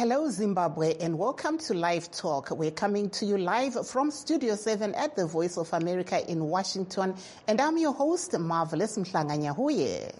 Hello, Zimbabwe, and welcome to Live Talk. We're coming to you live from Studio 7 at the Voice of America in Washington, and I'm your host, Marvelous Mhlanganyahuye.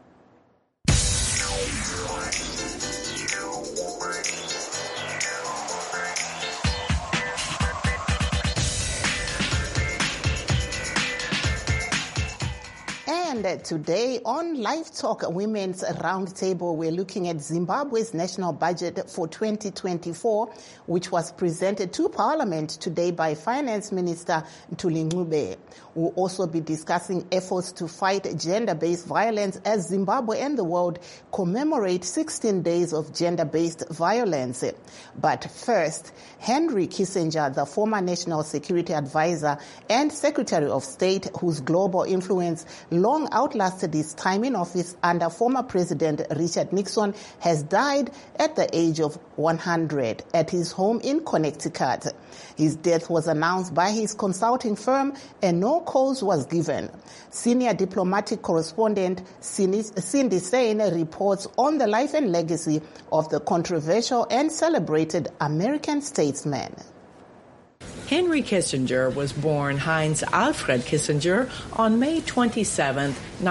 And today on Live Talk Women's Roundtable, we're looking at Zimbabwe's national budget for 2024, which was presented to Parliament today by Finance Minister Ntuli Ncube. We'll also be discussing efforts to fight gender-based violence as Zimbabwe and the world commemorate 16 days of gender-based violence. But first, Henry Kissinger, the former National Security Advisor and Secretary of State, whose global influence long outlasted his time in office under former President Richard Nixon, has died at the age of 100 at his home in Connecticut. His death was announced by his consulting firm and no cause was given. Senior diplomatic correspondent Cindy Sain reports on the life and legacy of the controversial and celebrated American statesman. Henry Kissinger was born Heinz Alfred Kissinger on May 27,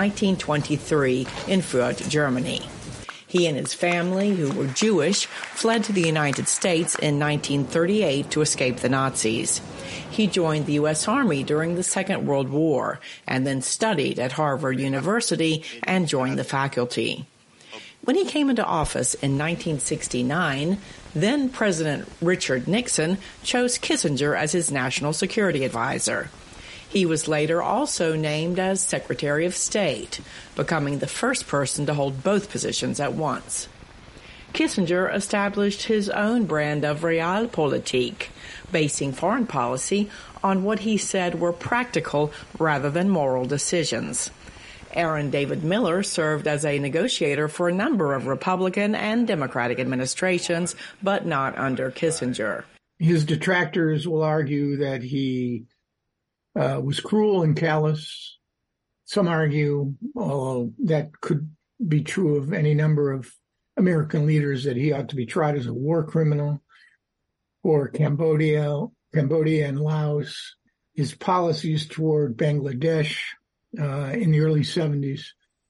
1923, in Fürth, Germany. He and his family, who were Jewish, fled to the United States in 1938 to escape the Nazis. He joined the U.S. Army during the Second World War and then studied at Harvard University and joined the faculty. When he came into office in 1969, then President Richard Nixon chose Kissinger as his national security advisor. He was later also named as Secretary of State, becoming the first person to hold both positions at once. Kissinger established his own brand of realpolitik, basing foreign policy on what he said were practical rather than moral decisions. Aaron David Miller served as a negotiator for a number of Republican and Democratic administrations, but not under Kissinger. His detractors will argue that he was cruel and callous. Some argue, although that could be true of any number of American leaders, that he ought to be tried as a war criminal for Cambodia and Laos. His policies toward Bangladesh in the early 70s.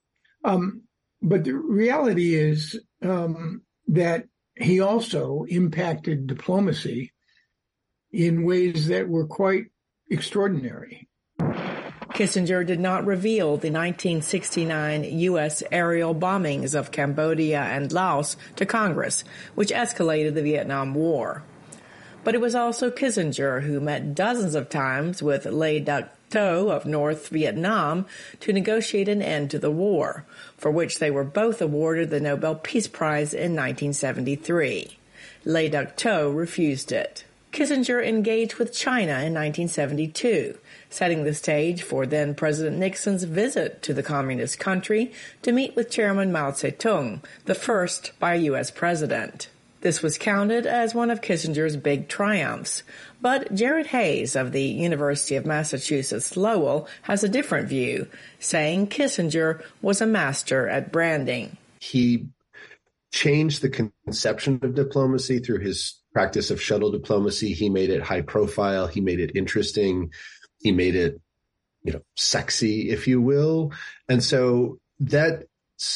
But the reality is that he also impacted diplomacy in ways that were quite extraordinary. Kissinger did not reveal the 1969 U.S. aerial bombings of Cambodia and Laos to Congress, which escalated the Vietnam War. But it was also Kissinger who met dozens of times with Le Duc Tho of North Vietnam to negotiate an end to the war, for which they were both awarded the Nobel Peace Prize in 1973. Le Duc Tho refused it. Kissinger engaged with China in 1972, setting the stage for then-President Nixon's visit to the communist country to meet with Chairman Mao Zedong, the first by a U.S. president. This was counted as one of Kissinger's big triumphs. But Jared Hayes of the University of Massachusetts Lowell has a different view, saying Kissinger was a master at branding. He changed the conception of diplomacy through his practice of shuttle diplomacy. He made it high profile. He made it interesting. He made it, sexy, if you will. And so that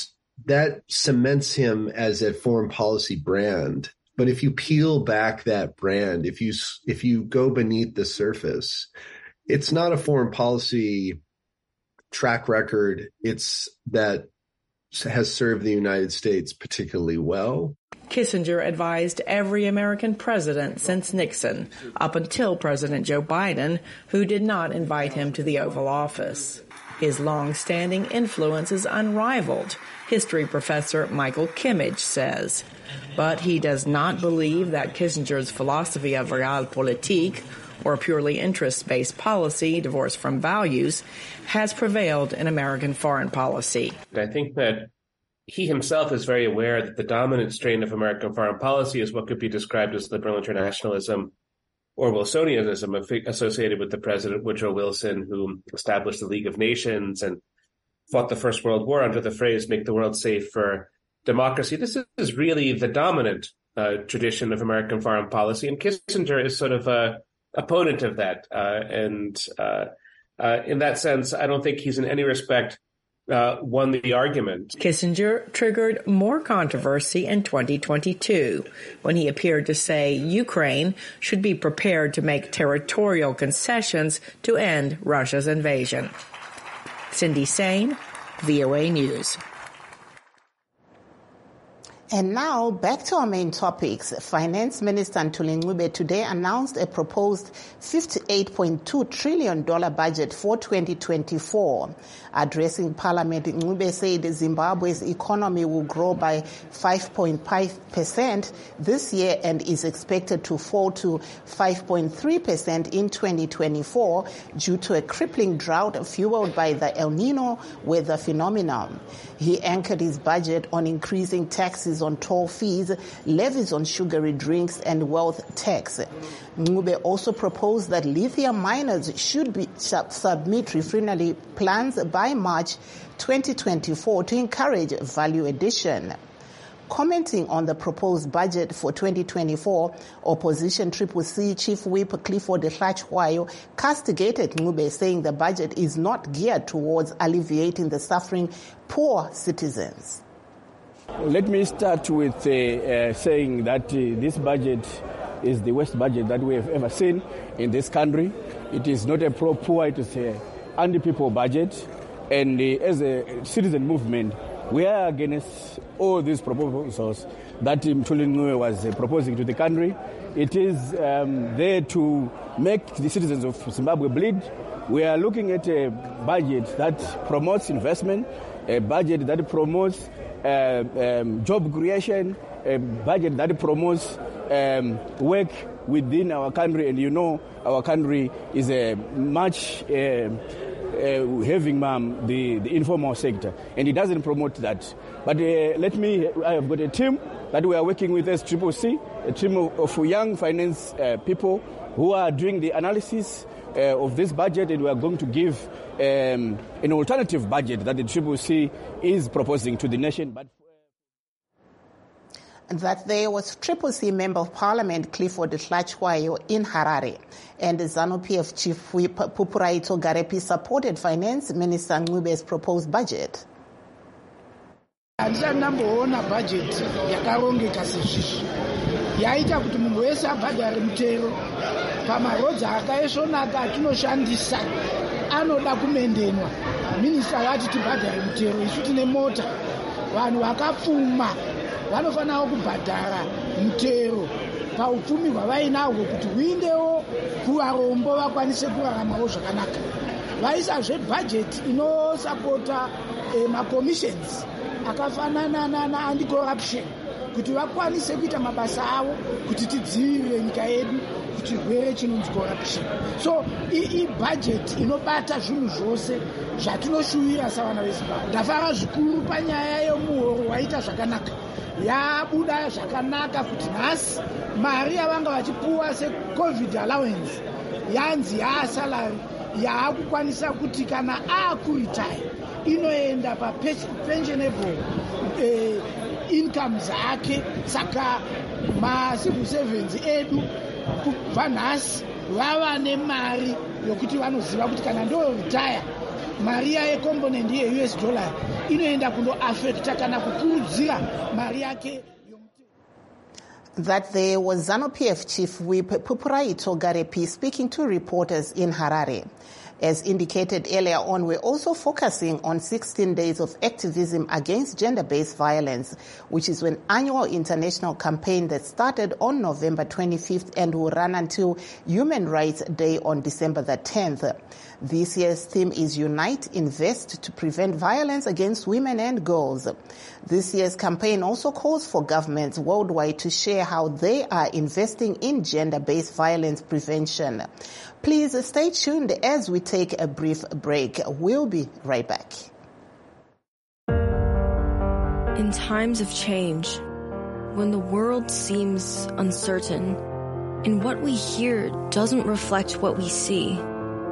cements him as a foreign policy brand. But if you peel back that brand, if you go beneath the surface, it's not a foreign policy track record. It's that has served the United States particularly well. Kissinger advised every American president since Nixon, up until President Joe Biden, who did not invite him to the Oval Office. His long-standing influence is unrivaled, history professor Michael Kimmage says. But he does not believe that Kissinger's philosophy of realpolitik, or purely interest-based policy divorced from values, has prevailed in American foreign policy. I think that he himself is very aware that the dominant strain of American foreign policy is what could be described as liberal internationalism or Wilsonianism associated with the President Woodrow Wilson, who established the League of Nations and fought the First World War under the phrase, make the world safe for democracy. This is really the dominant tradition of American foreign policy. And Kissinger is sort of a opponent of that. And in that sense, I don't think he's in any respect won the argument. Kissinger triggered more controversy in 2022 when he appeared to say Ukraine should be prepared to make territorial concessions to end Russia's invasion. Cindy Sain, VOA News. And now, back to our main topics. Finance Minister Ntuli Ncube today announced a proposed $58.2 trillion budget for 2024. Addressing Parliament, Ncube said Zimbabwe's economy will grow by 5.5% this year and is expected to fall to 5.3% in 2024 due to a crippling drought fueled by the El Nino weather phenomenon. He anchored his budget on increasing taxes on toll fees, levies on sugary drinks, and wealth tax. Ncube also proposed that lithium miners should submit refinery plans by March 2024 to encourage value addition. Commenting on the proposed budget for 2024, opposition CCC Chief Whip Clifford Hlachwayo castigated Ncube, saying the budget is not geared towards alleviating the suffering poor citizens. Let me start with saying that this budget is the worst budget that we have ever seen in this country. It is not a pro-poor, it is an anti-people budget. And as a citizen movement, we are against all these proposals that Ntuli Ncube was proposing to the country. It is there to make the citizens of Zimbabwe bleed. We are looking at a budget that promotes investment, a budget that promotes job creation, a budget that promotes work within our country. And you know, our country is a much having the informal sector, and it doesn't promote that. But I have got a team that we are working with as CCC, a team of young finance people who are doing the analysis of this budget, and we are going to give an alternative budget that the CCC is proposing to the nation. That there was CCC Member of Parliament Clifford Hlachwayo in Harare, and the ZANU-PF Chief Whip Pupuraito Garepi supported Finance Minister Ncube's proposed budget. Andisandamboona budget yakarongeka sezvizvi yaita kuti munhu wese abhadhare mutero pamarodzi akaisvonaka atinoshandisa anoda kumendenwa. Minista vati tibhadhare mutero, isu tine mota, vanhu vakapfuma vanofanira kubhadhara mutero paupfumi hwavainahwo kuti huindewo kuvarombo vakwanise kuraramawo zvakanaka. Vaisazve budget inosapota macommissions akafanana anti-corruption kuti vakwanise kuita mabasa avo kuti tidzivirire nyika yedu kuti chirwere chinonzi corruption. So budget inobata zvinhu zvose zvatinoshuwira savana veZimbabwe. Ndafara zvikuru panyaya yemuhoro waita zvakanaka. Yabuda zvakanaka kuti nhasi mari yavanga vachipuwa se-covid allowance yanzi yaasalary yaakukwanisa kuti kana akuretire inoenda pa-pensionable income dzake. Saka ma-civil servants edu kubva nhasi vava nemari yokuti vanoziva kuti kana ndo-retire mari yekomponent ye-US dollar inoenda kundo-affecta kana kukurudzira mari yake. That there was ZANU-PF Chief Whip Pupuraito Garepi speaking to reporters in Harare. As indicated earlier on, we're also focusing on 16 days of activism against gender-based violence, which is an annual international campaign that started on November 25th and will run until Human Rights Day on December the 10th. This year's theme is Unite, Invest to Prevent Violence Against Women and Girls. This year's campaign also calls for governments worldwide to share how they are investing in gender-based violence prevention. Please stay tuned as we take a brief break. We'll be right back. In times of change, when the world seems uncertain and what we hear doesn't reflect what we see,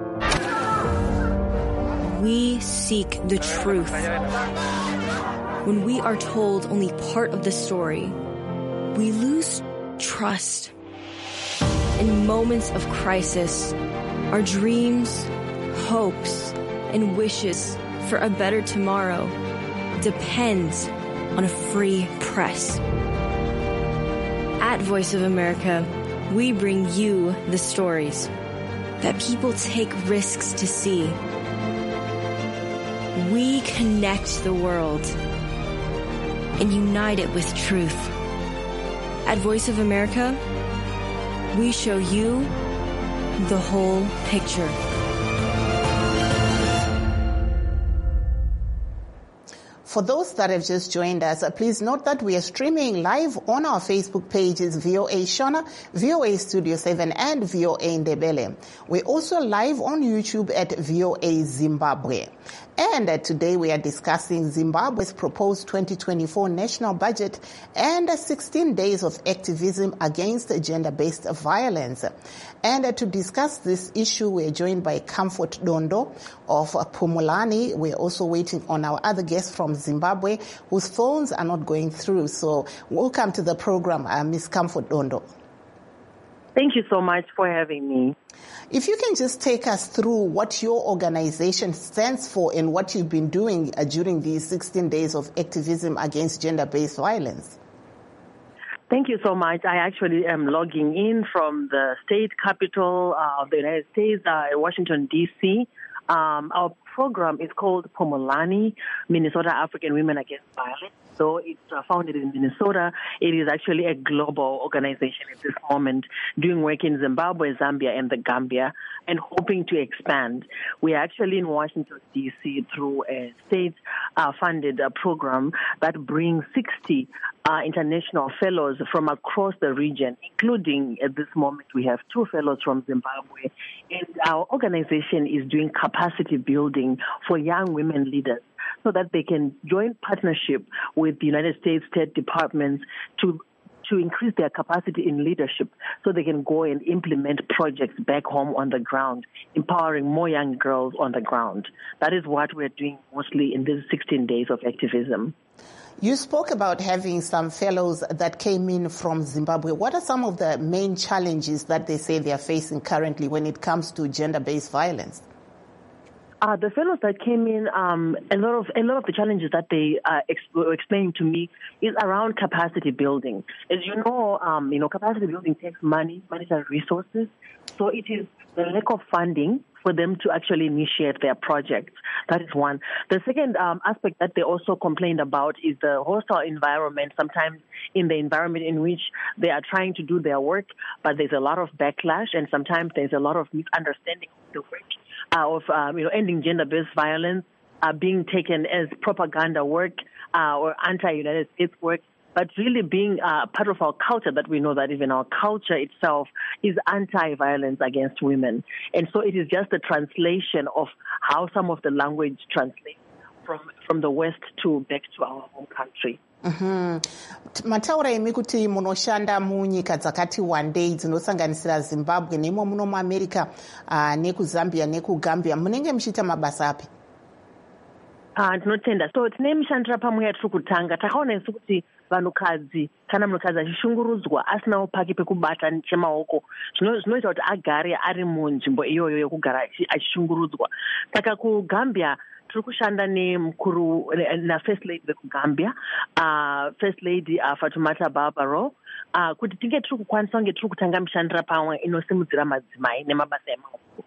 we seek the truth. When we are told only part of the story, we lose trust. In moments of crisis, our dreams, hopes, and wishes for a better tomorrow depends on a free press. At Voice of America, we bring you the stories that people take risks to see. We connect the world and unite it with truth. At Voice of America, we show you the whole picture. For those that have just joined us, please note that we are streaming live on our Facebook pages, VOA Shona, VOA Studio 7, and VOA Ndebele. We're also live on YouTube at VOA Zimbabwe. And today we are discussing Zimbabwe's proposed 2024 national budget and 16 days of activism against gender-based violence. And to discuss this issue, we're joined by Comfort Dondo of Pumulani. We're also waiting on our other guest from Zimbabwe, whose phones are not going through. So welcome to the program, Ms. Comfort Dondo. Thank you so much for having me. If you can just take us through what your organization stands for and what you've been doing during these 16 days of activism against gender-based violence. Thank you so much. I actually am logging in from the state capital of the United States, Washington, D.C. Our program is called Pumulani, Minnesota African Women Against Violence. So it's founded in Minnesota. It is actually a global organization at this moment, doing work in Zimbabwe, Zambia, and the Gambia, and hoping to expand. We are actually in Washington, D.C. through a state-funded program that brings 60 international fellows from across the region, including at this moment we have 2 fellows from Zimbabwe. And our organization is doing capacity building for young women leaders, so that they can join partnership with the United States State Departments to increase their capacity in leadership, so they can go and implement projects back home on the ground, empowering more young girls on the ground. That is what we're doing mostly in these 16 days of activism. You spoke about having some fellows that came in from Zimbabwe. What are some of the main challenges that they say they are facing currently when it comes to gender-based violence? The fellows that came in, a lot of the challenges that they were explaining to me is around capacity building. As you know, capacity building takes money, monetary resources. So it is the lack of funding for them to actually initiate their projects. That is one. The second aspect that they also complained about is the hostile environment, sometimes in the environment in which they are trying to do their work, but there's a lot of backlash, and sometimes there's a lot of misunderstanding of the work. Of ending gender-based violence being taken as propaganda work or anti-United States work, but really being part of our culture, that we know that even our culture itself is anti-violence against women. And so it is just a translation of how some of the language translates from the West back to our home country. Mataura imi kuti munoshanda munyika dzakati wandei dzinosanganisira Zimbabwe nemo muno muAmerica nekuzambia nekugambia, munenge muchiita mabasa api? Tinotenda. So tine mishandira pamwe yatiri kutanga. Takaona isu kuti vanhukadzi kana munhukadzi achishungurudzwa asinawo pake pekubata chemaoko zvinoita kuti agare ari munzvimbo iyoyo yekugara achishungurudzwa. Saka kugambia tiri kushanda nemukuru naFirst Lady vekugambia, First Lady Fatumata Barbaro, kuti tinge tiri kukwanisa kunge tiri kutanga mishandira pamwe inosimudzira madzimai nemabasa emaoko.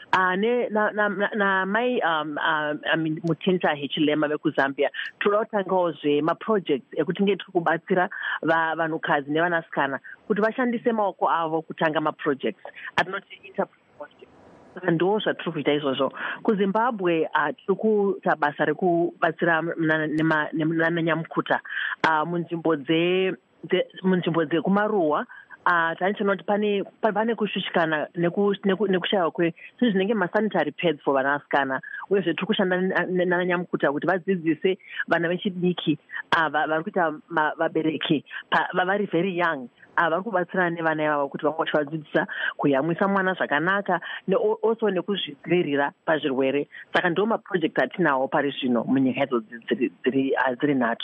Namai Mutinta Hichilema vekuzambia tiri kutangawo maprojects ekuti tinge tiri kubatsira vanhukadzi nevanasikana kuti vashandise maoko avo kutanga maprojects atinoti entrepreneurship. Saka ndo zvatiri kuita izvozvo. KuZimbabwe tiri kuita basa rekubatsira nananyamukuta munzvimbo dzekumaruwa. Tanichona kuti pane kushushikana nekushaiwa zvinhu zvinenge masanitary pads for vanasikana, uyezve tiri kushanda nananyamukuta kuti vadzidzise vana vechidiki vari kuita vabereki vari very young, vari kubatsirana nevana ivavo kuti vange vachivadzidzisa kuyamwisa mwana zvakanaka, also nekuzvidzivirira pazvirwere. Saka ndo maproject atinawo pari zvino munyika idzo dziri nhatu.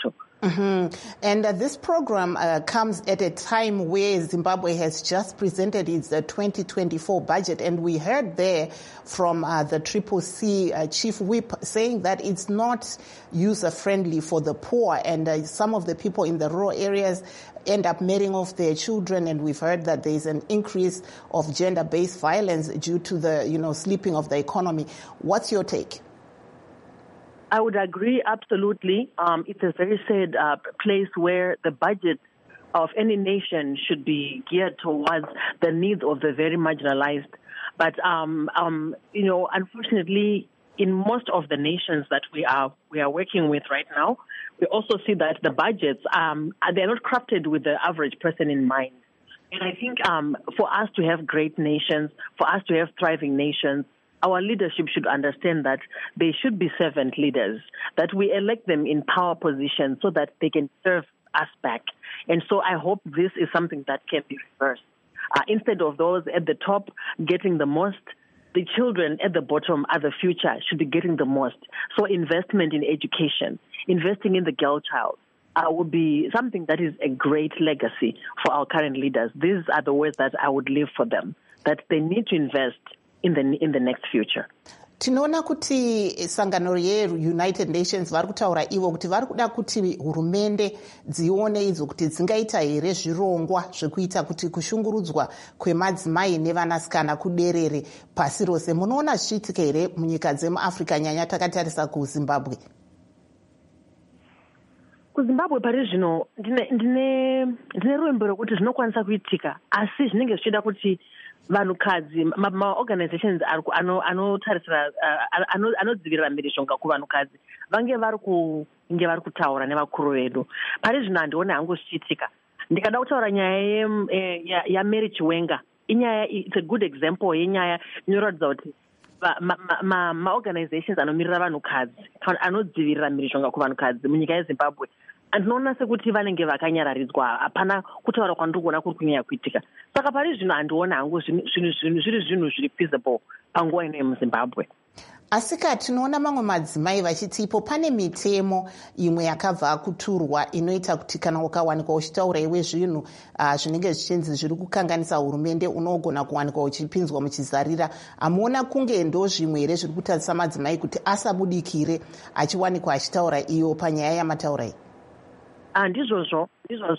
Mm-hmm. And this program comes at a time where Zimbabwe has just presented its 2024 budget, and we heard there from the CCC chief whip saying that it's not user-friendly for the poor, and some of the people in the rural areas end up marrying off their children, and we've heard that there's an increase of gender-based violence due to the, sleeping of the economy. What's your take? I would agree absolutely. It's a very sad place where the budget of any nation should be geared towards the needs of the very marginalized. But unfortunately, in most of the nations that we are working with right now, we also see that the budgets they're not crafted with the average person in mind. And I think for us to have great nations, for us to have thriving nations, our leadership should understand that they should be servant leaders, that we elect them in power positions so that they can serve us back. And so I hope this is something that can be reversed. Instead of those at the top getting the most, the children at the bottom are the future, should be getting the most. So investment in education, investing in the girl child, would be something that is a great legacy for our current leaders. These are the words that I would leave for them, that they need to invest in the next future. Tinoona kuti sangano reUnited Nations vari kutaura ivo kuti vari kuda kuti hurumende dzione idzo kuti dzingaita here zvirongwa zvekuita kuti kushungurudzwa kwemadzimai nevanasikana kuderere pasi rose. Munoona zvichiitika here munyika dzemuAfrica, nyanya takatarisa kuZimbabwe? kuZimbabwe pari zvino ndine rwembo rwekuti zvinokwanisa kuitika, asi zvinenge zvichida kuti vanhukadzi, maorganizations anotarisira anodzivirira mhirizhonga kuvanhukadzi vange vari kutaura nevakuru vedu. Pari zvino handione hangu zvichiitika. Ndikada kutaura nyaya yaMary Chiwenga, inyaya, it's a good example yenyaya inoratidza kuti maorganizations anomirira vanhukadzi anodzivirira mhirizhonga kuvanhukadzi munyika yeZimbabwe andinoona sekuti vanenge vakanyararidzwa, hapana kutaura kwandiri kuona kuri kunyanya kuitika. Saka pari zvino handiona hangu zviri zvinhu zviri feasible panguva ino yemuZimbabwe. Asika tinoona mamwe madzimai vachiti ipo pane mitemo imwe yakabva kuturwa inoita kuti kana ukawanikwa uchitaura iwe zvinhu zvinenge zvichinzi zviri kukanganisa hurumende unogona kuwanikwa uchipinzwa muchizarira. Amuona kunge ndo zvimwe here zviri kutadzisa madzimai kuti asabudikire achiwanikwa achitaura iyo panyaya yamataura iyi? Ndizvozvo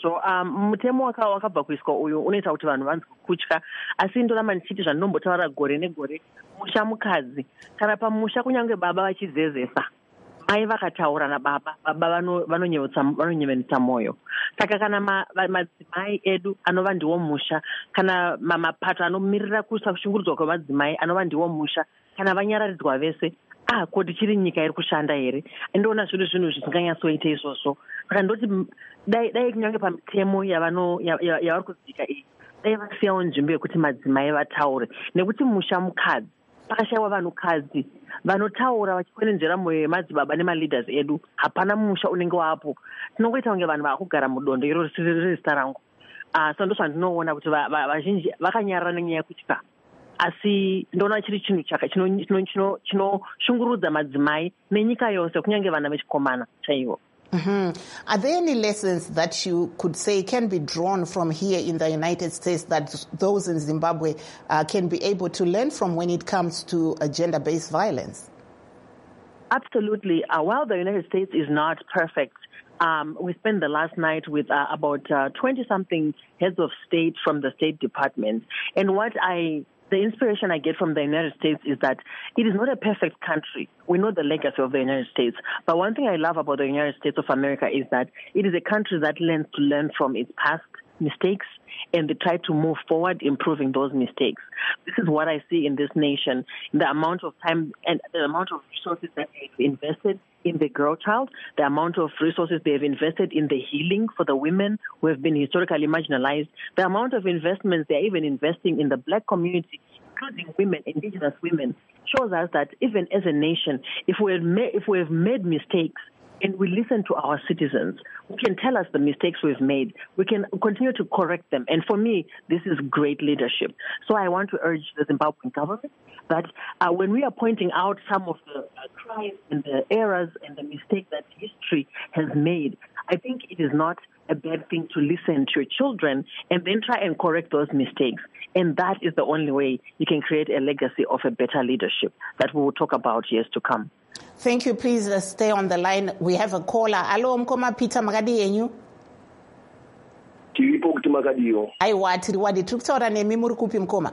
mutemo wakabva kuiswa uyu unoita kuti vanhu vanzwe kutya, asi ndoramba ndichiti zvandinombotaura gore negore, musha mukadzi, kana pamusha kunyange baba vachizezesa, mai vakataura nababa, baba vanonyevenutsa moyo. Saka kana madzimai edu anova ndiwo musha, kana mapato anomirira kushungurudzwa kwemadzimai anova ndiwo musha, kana vanyararidzwa vese, koti chiri nyika iri kushanda here? Ndoona zviri zvinhu zvisinganyatsoita izvozvo. Saka ndoti dai kunyange pamitemo yavari kudzika iyi, dai vasiyawo nzvimbo yekuti madzimai vataure, nekuti musha mukadzi pakashayiwa vanhukadzi vanotaura vachikwenenzvera mwoyo yemadzibaba nemaleaders edu, hapana musha unenge wapo. Tinongoita kunge vanhu vakugara mudondo, iro riri zita rangu. So ndo zvandinoona kuti vazhinji vakanyarara nenyaya yekutya, asi ndoona chiri chinhu chinoshungurudza madzimai nenyika yose, kunyange vana vechikomana chaivo. Are there any lessons that you could say can be drawn from here in the United States that those in Zimbabwe can be able to learn from when it comes to gender-based violence? Absolutely. While the United States is not perfect, we spent the last night with about 20-something heads of state from the State Department. And the inspiration I get from the United States is that it is not a perfect country. We know the legacy of the United States. But one thing I love about the United States of America is that it is a country that learns to learn from its past mistakes and they try to move forward, improving those mistakes. This is what I see in this nation, the amount of time and the amount of resources that they've invested in the girl child, the amount of resources they've invested in the healing for the women who have been historically marginalized, the amount of investments they're even investing in the Black community, including women, indigenous women, shows us that even as a nation, if we have made mistakes, and we listen to our citizens who can tell us the mistakes we've made, we can continue to correct them. And for me, this is great leadership. So I want to urge the Zimbabwean government that when we are pointing out some of the crimes and the errors and the mistakes that history has made, I think it is not a bad thing to listen to your children and then try and correct those mistakes. And that is the only way you can create a legacy of a better leadership that we will talk about years to come. Thank you. Please stay on the line. We have a caller. Hello, Mkoma Peter Magadi yenyu. Tiripo kuti makadiyo. Aiwa, tiriwadi. Tukutaura nemi muri kupi Mkoma?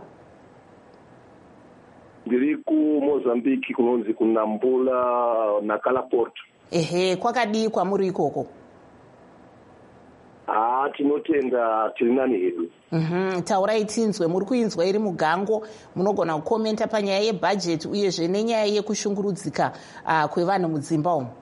Ndiri ku Mozambique kunonzi kunambula Nakala Port. Ehe, kwakadii kwa muri ikoko? Tinotenda tiri nani hedu. Taurai tinzwe, muri kuinzwa iri mugango, munogona kukomenta panyaya yebudget uyezve nenyaya yekushungurudzika kwevanhu mudzimba umu.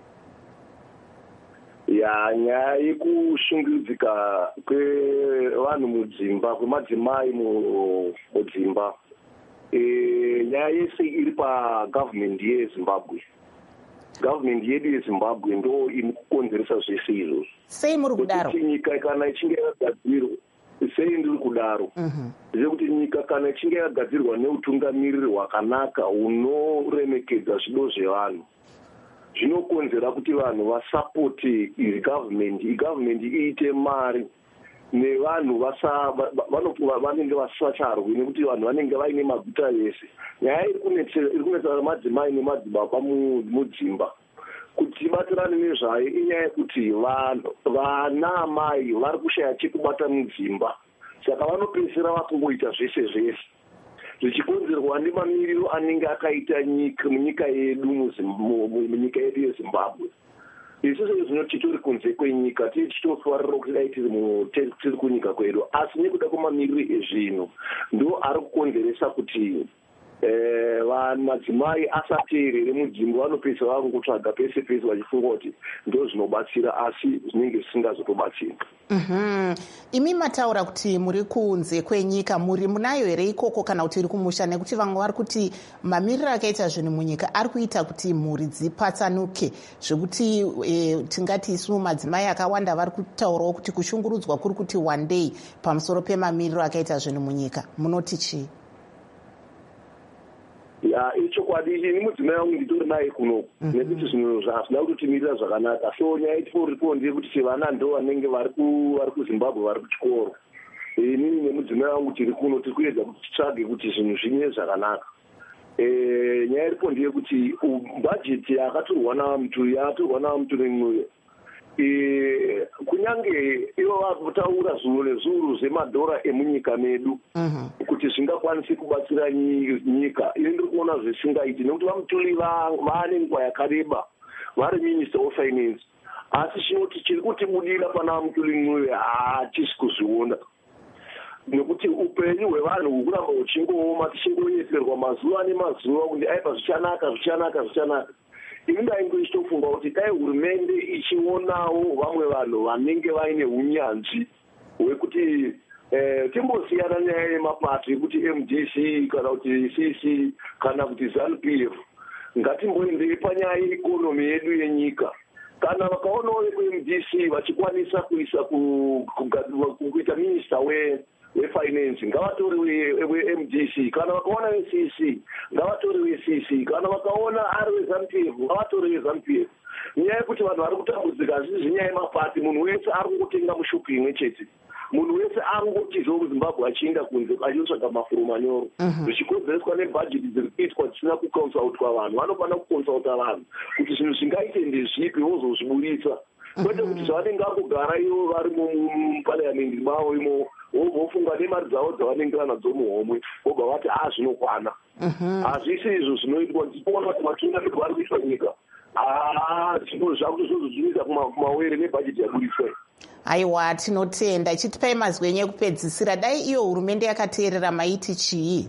Nyaya yekushungurudzika kwevanhu mudzimba, kwemadzimai mudzimba. Nyaya yese iri pagovernment yeZimbabwe. Government yedu yeZimbabwe ndo inokonzeresa zvese izvozvo. Sei muri kudaro? Kuti nyika kana ichinge yakagadzirwa, sei ndiri kudaro? Ndezvekuti nyika kana ichinge yakagadzirwa neutungamiriri hwakanaka unoremekedza zvido zvevanhu, zvinokonzera kuti vanhu vasapote government iite mari nevanhu vanenge vasacharwi nekuti vanhu vanenge vaine maguta yese. Nyaya iri kunetsa madzimai nemadzibaba mudzimba kuti batirane nezvayo inyaya yekuti vana amai vari kushaya chekubata mudzimba, saka vanopedzisira vakungoita zvese zvese, zvichikonzerwa nemamiriro anenge akaita munyika yedu munyika yedu yeZimbabwe. Isusu zvinoti titori kunze kwenyika tichitofarira kuti dai tiri kunyika kwedu, asi nekuda kwemamiriro ezvinhu ndo ari kukonzeresa kuti madzimai asateerere mudzimba, vanopedzisa vangotsvaga pese pese vachifunga kuti ndo zvinobatsira, asi zvinenge zvisingazotobatsiri. Imi mataura kuti muri kunze kwenyika, munayo here ikoko kana kuti iri kumusha? Nekuti vamwe vari kuti mamiriro akaita zvinhu munyika ari kuita kuti mhuri dzipatsanuke, zvekuti tingati isu madzimai akawanda vari kutaurawo kuti kushungurudzwa kuri kuti one day pamusoro pemamiriro akaita zvinhu munyika. Munoti chii? Ichokwadi, ini mudzimai wangu nditori naye kunoku, nekuti zvinhu zvazvina kutotimirira zvakanaka. So nyaya itoripo ndeyekuti sevana ndo vanenge vari kuZimbabwe vari kuchikoro, inini nemudzimai wangu tiri kuno tiri kuedza kuti titsvage kuti zvinhu zvimire zvakanaka. Nyaya iripo ndeyekuti bhajeti yakatorwa naMuturi Mnuyo, kunyange ivo vakutaura zuro nezuro zvemadhora emunyika medu kuti zvingakwanisi kubatsira nyika, ini ndiri kuona zvisingaiti nekuti vaMuturi vaane nguva yakareba vari Minister of Finance, asi chinoti chiri kutibudira pana vaMuturi Mnuyo hatisi kuzviona, nekuti upenyu hwevanhu hukuramba huchingooma, tichingonyeserwa mazuva nemazuva kuti aipa zvichanaka. Ini ndainge ichitofunga kuti dai hurumende ichionawo vamwe vanhu vanenge vaine unyanzvi hwekuti timbosiyana nyaya yemapati ekuti MDC kana kuti CC kana kuti ZANU-PF, ngatimboendei panyaya yeikonomi yedu yenyika. Kana vakaonawo vekuMDC vachikwanisa kuita minista wefinance, ngavatore weMDC. Kana vakaona weCC, ngavatore weCC. Kana vakaona ari weZANU-PF, ngavatore weZANU-PF. Nyaya yekuti vanhu vari kutambudzika hazvisi nyaya yemapati, munhu wese ari kungotenga mushopi imwe chete. Munhu wese ari kungotizawo kuZimbabwe achienda kunze achinotsvaga mafuro manyoro, zvichikonzereswa nebhajeti dziri kuitwa dzisina kukonsautwa vanhu. Vanofanira kukonsauta vanhu kuti zvinhu zvingaite ndezvipi vozozviburitsa, kwete kuti zvavanenge vakugara ivo vari muparliamendi mavo imo vofunga nemari dzavo dzavanenge vanadzo muhomwe vobva vati zvinokwana. Hazvisi izvo zvinoitwa, tichiona kuti matungamiriro vari kuitwa nyika zvinhu zvakuti zvozozviita kumawere nebhajeti yaburiswa. Aiwa, tinotenda. Chitipai mazwenyu ekupedzisira, dai iyo hurumende yakateerera maiti chii?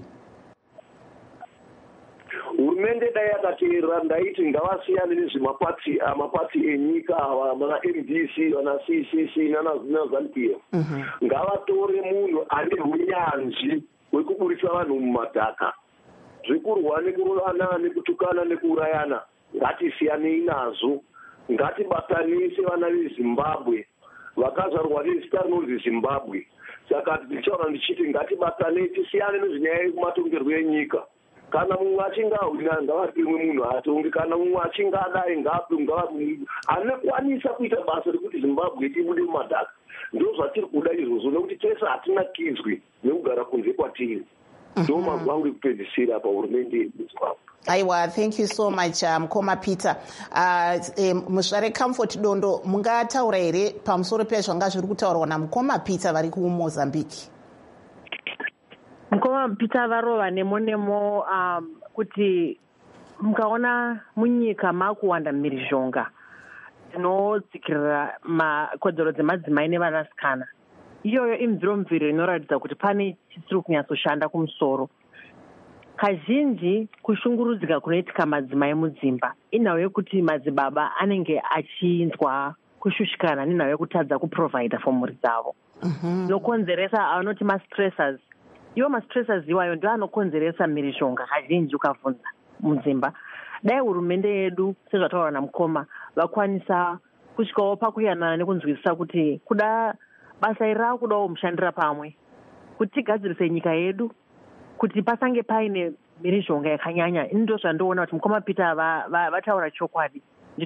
Hurumende dai yakateerera ndaiti ngavasiyane nezvemapati enyika, vana MDC, vana CCC nana ZANU-PF. Ngavatore munhu ane unyanzvi hwekuburisa vanhu mumadhaka, zvekurwa nekurwana nekutukana nekuurayana. Ngatisiyanei nazvo, ngatibatanise vana veZimbabwe vakazvarwa nezita rinonzi Zimbabwe. Saka ndichaona ndichiti ngatibatanei, tisiyane nezvenyaya yekumatongerwo enyika. kana mumwe achinge awina ngavapimwe munhu atonge, kana mumwe achinge adai ngaapiwe, anokwanisa kuita basa rekuti Zimbabwe ibude mumadhaka. Ndo zvatiri kuda izvozvo, nekuti tese hatina kidzwi nekugara kunze kwatiri. Ndo mazwi angu ekupedzisira pahurumende yedu Zimbabwe. Aiwa, thank you so much Mukoma Peter. Muzvare Comfort Dondo, mungataura here pamusoro pezvanga zviri kutaurwa naMukoma Peter vari kuMozambique? Mukoma Peter varova nemo kuti mukaona munyika makuwanda mhirizhonga inotsikirira makodzero dzemadzimai nevanasikana. Iyoyo imviro inoratidza kuti pane chisiri kunyatsoshanda kumusoro. Kazhinji kushungurudzika kunoitika madzimai mudzimba inhau yekuti madzibaba anenge achinzwa kushushikana nenhau yekutadza kuprovida for mhuri dzavo. Nokonzeresa anoti mastressors. Iwo mastressors iwayo ndio anokonzeresa mhirizhonga kazhinji ukavhunza mudzimba. Dai hurumende yedu sezvataura naMukoma vakwanisa kusvikawo pakuyanana nekunzwisisa kuti kuda basa iri rakudawo mushandira pamwe kuti tigadzirise nyika yedu kuti pasange paine mhirizhonga yakanyanya. Ndo zvandoona kuti Mukoma Peter vataura chokwadi.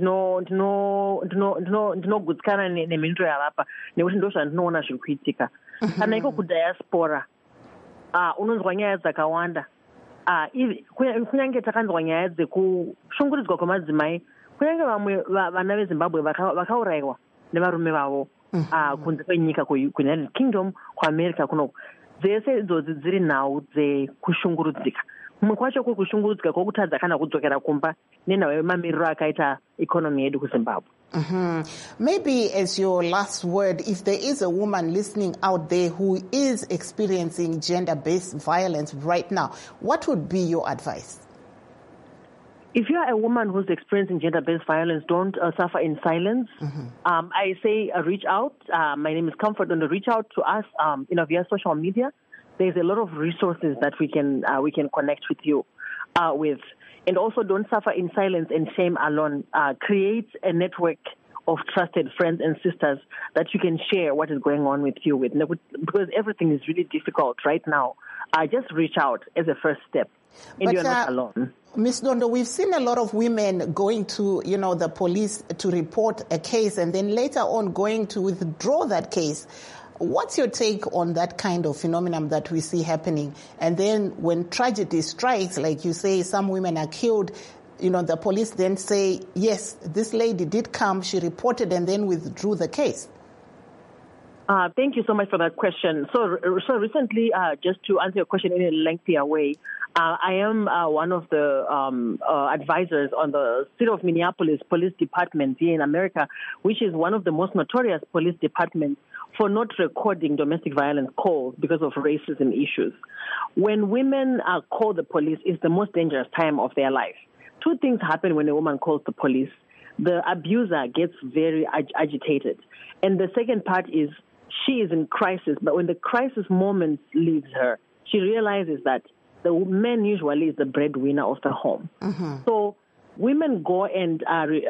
Ndinogutsikana nemhinduro yavapa nekuti ndo zvandinoona zviri kuitika. Kana iko kudiaspora unonzwa nyaya dzakawanda. Kunyange takanzwa nyaya dzekushungurudzwa kwemadzimai, kunyange vamwe vana veZimbabwe vakaurayiwa nevarume vavo kunze kwenyika, kuUnited Kingdom, kuAmerica kunoko. Dzese idzodzi dziri nhau dzekushungurudzika. Kumwe kwacho kushungurudzika kwokutadza kana kudzokera kumba nenhau yemamiriro akaita ikonomi yedu kuZimbabwe. Maybe as your last word, if there is a woman listening out there who is experiencing gender-based violence right now, what would be your advice? If you are a woman who's experiencing gender-based violence, don't suffer in silence. I say reach out. My name is Comfort, and reach out to us via social media. There's a lot of resources that we can connect with you with. And also don't suffer in silence and shame alone. Create a network of trusted friends and sisters that you can share what is going on with you with, because everything is really difficult right now. Just reach out as a first step. And you're not alone. Ms. Dondo, we've seen a lot of women going to, the police to report a case and then later on going to withdraw that case. What's your take on that kind of phenomenon that we see happening? And then when tragedy strikes, like you say, some women are killed, the police then say, yes, this lady did come, she reported and then withdrew the case. Thank you so much for that question. So recently, just to answer your question in a lengthier way, I am one of the advisors on the City of Minneapolis Police Department here in America, which is one of the most notorious police departments for not recording domestic violence calls because of racism issues. When women call the police, it's the most dangerous time of their life. Two things happen when a woman calls the police. The abuser gets very agitated. And the second part is she is in crisis, but when the crisis moment leaves her, she realizes that the man usually is the breadwinner of the home. So women go and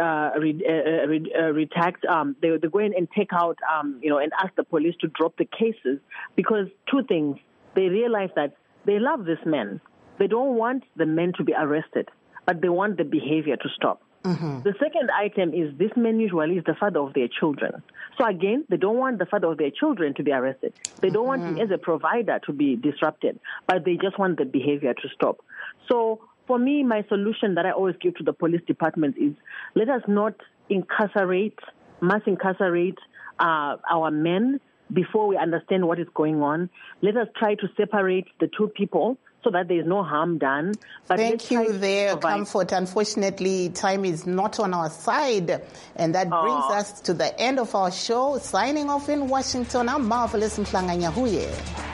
retract. They go in and take out, and ask the police to drop the cases because two things. They realize that they love this man. They don't want the men to be arrested, but they want the behavior to stop. The second item is this man usually is the father of their children. So again, they don't want the father of their children to be arrested. They don't want him as a provider to be disrupted, but they just want the behavior to stop. So for me, my solution that I always give to the police department is let us not mass incarcerate our men before we understand what is going on. Let us try to separate the two people so that there is no harm done. But thank you there, Comfort. Unfortunately, time is not on our side. And that brings us to the end of our show. Signing off in Washington, I'm Marvelous Mhlanganya Huye.